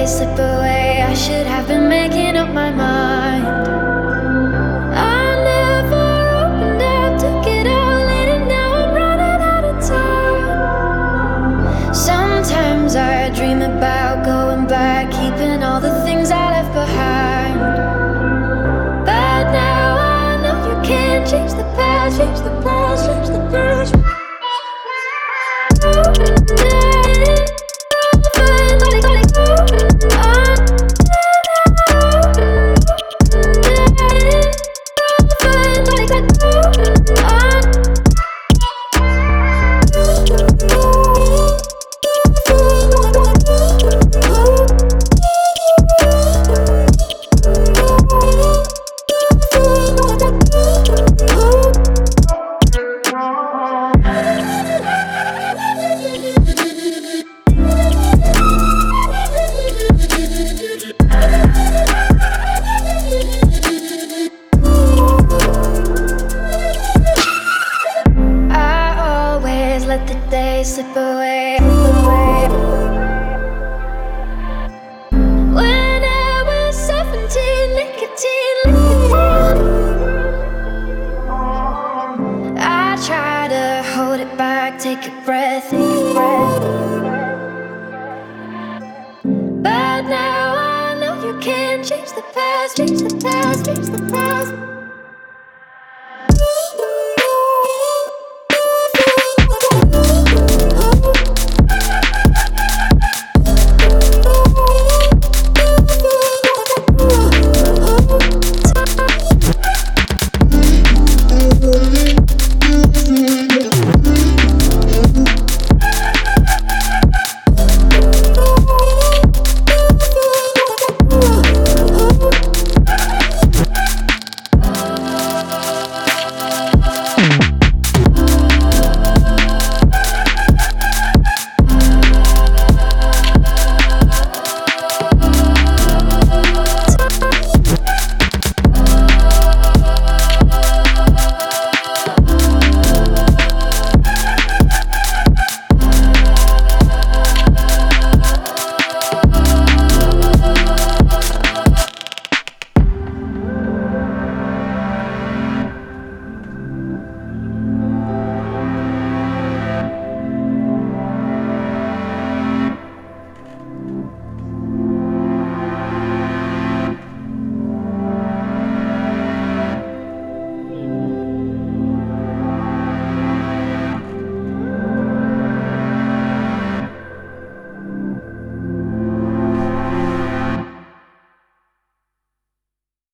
days slip away. I should have been making up my mind. I never opened up, took it all in, and now I'm running out of time. Sometimes I dream about going back, keeping all the things I left behind. But now I know you can't change the past, change the past, change the past. Let the days slip away. When I was 17, nicotine. I try to hold it back, take a breath, But now I know you can't change the past, change the past, change the past.